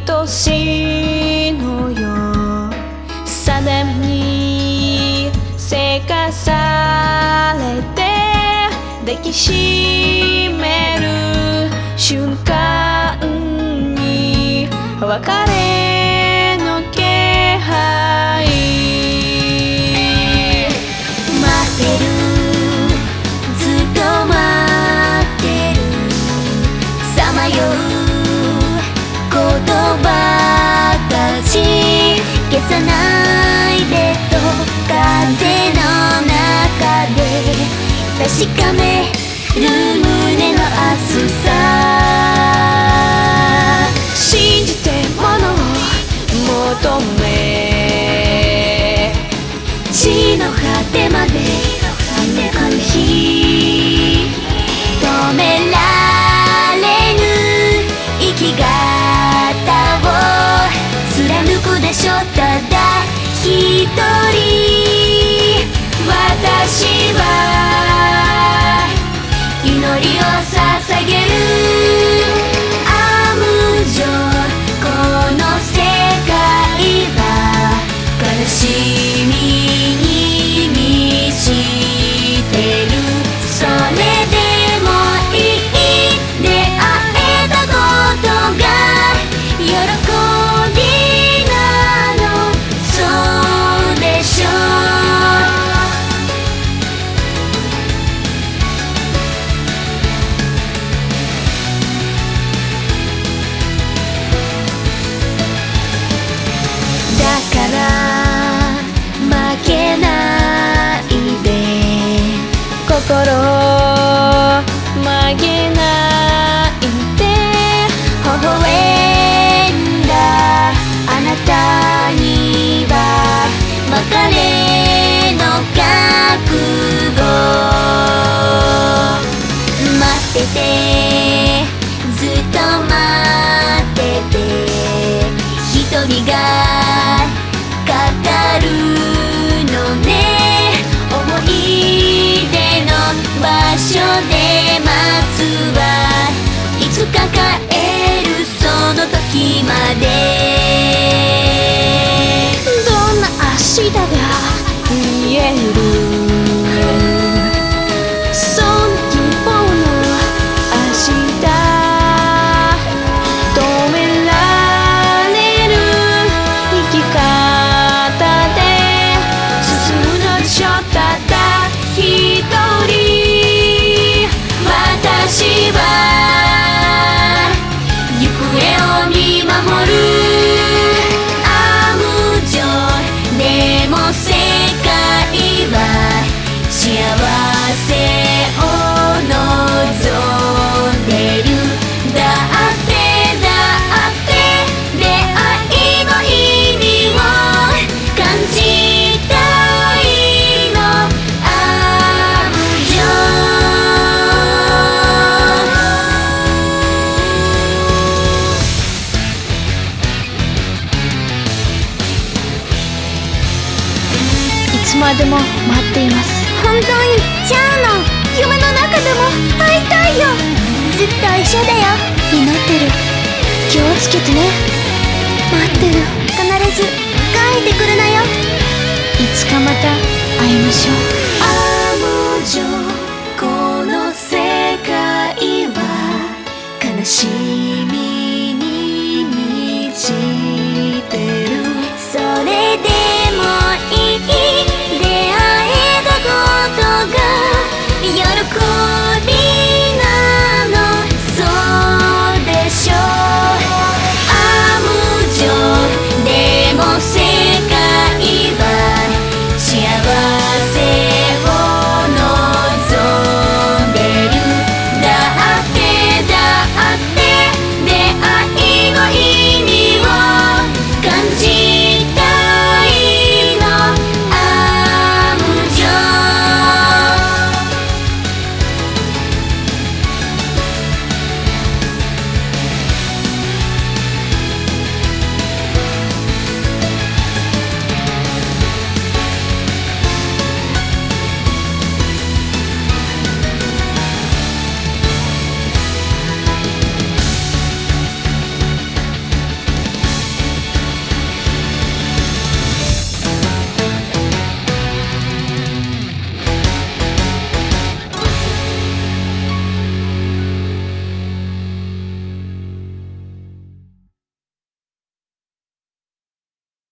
年のよ定めにせかされて抱きしめる瞬間に別れの気配待ってるずっと待ってるさまよう言葉たち消さないでと風の中で確かめる胸の熱さ信じてものを求め地の果てまで行く日止められぬ生き方を貫くでしょただ一人私は祈りを捧げるアムジョこの世界は悲しみに満ちてるそれでもいい出会えたことが喜びなのそうでしょうだから負けないで心曲げないで微笑んだあなたには別れの覚悟待っててずっと待ってて一人が語るのね思い出の場所で待つはいつか帰るその時までどんな明日が見えるそんな希望の明日止められる生き方で進むのでしょただ一人私は行方を見守るアムジョでも世界は幸せを望んでるだって出会いの意味を感じたいのアムジョいつまでも待っています本当にちゃうの夢の中でも会いたいよずっと一緒だよ祈ってる気をつけてね待ってる必ず帰ってくるなよいつかまた会いましょうアムジョこの世界は悲しみに満ち